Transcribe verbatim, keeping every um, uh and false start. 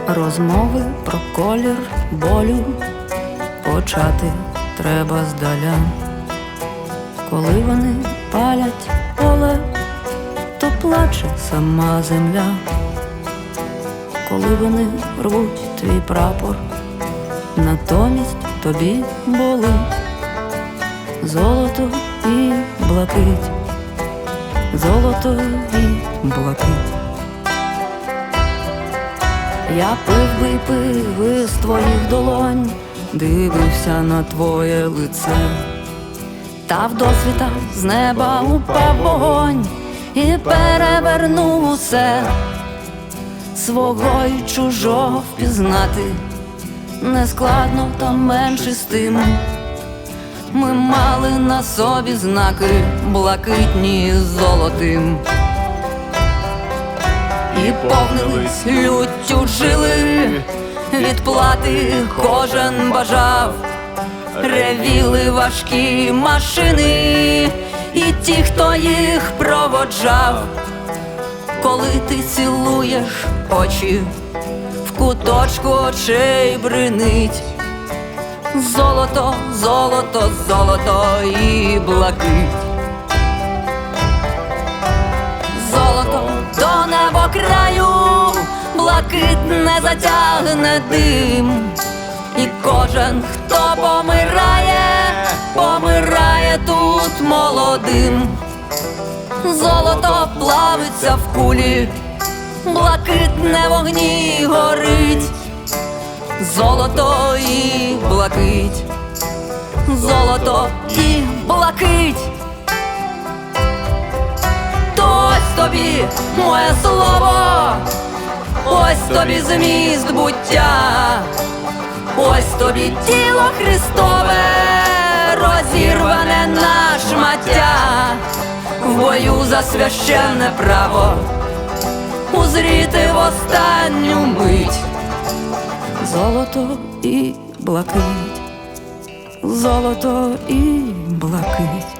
Розмови про колір болю почати треба здаля. Коли вони палять поле, то плаче сама земля. Коли вони рвуть твій прапор, натомість тобі болить золото і блакить, золото і блакить. Я пив би й пив із твоїх долонь, дивився на твоє лице, та вдосвіта з неба упав вогонь і перевернув усе. Свого й чужого впізнати нескладно, та менше з тим. Ми мали на собі знаки блакитні з золотим, і повнились люттю жили, відплати кожен бажав. Ревіли важкі машини і ті, хто їх проводжав. Коли ти цілуєш очі, в куточку очей бринить золото, золото, золото і блакить. Золото до небокраю, блакитне затягне дим. І кожен, хто помирає, помирає тут молодим. Золото плавиться в кулі, блакитне вогні горить. Золото і блакить, золото і блакить. То ось тобі моє слово, ось тобі зміст буття, ось тобі тіло Христове, розірване на шмаття. В бою за священне право узріти в останню мить золото і блакить, золото і блакить.